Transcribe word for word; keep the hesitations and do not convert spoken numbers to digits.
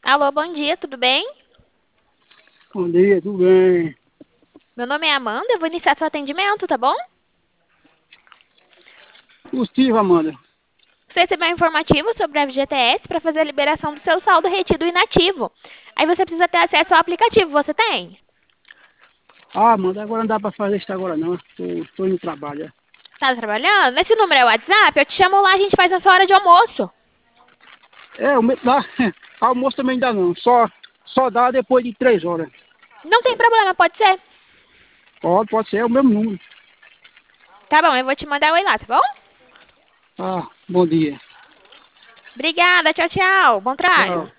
Alô, bom dia, tudo bem? Bom dia, tudo bem? Meu nome é Amanda, eu vou iniciar seu atendimento, tá bom? Positivo, Amanda. Você recebeu um informativo sobre a F G T S para fazer a liberação do seu saldo retido inativo. Aí você precisa ter acesso ao aplicativo, você tem? Ah, Amanda, agora não dá pra fazer isso agora não. Tô, tô indo no trabalho. É, Tá trabalhando? Nesse número é o WhatsApp? Eu te chamo lá, a gente faz na sua hora de almoço. é o me- dá, almoço também dá não. Só, só dá depois de três horas. Não tem problema, pode ser. Pode, pode ser, é o mesmo número. Tá bom, eu vou te mandar oi lá, tá bom? Ah, bom dia. Obrigada, tchau, tchau. Bom trabalho. Tchau.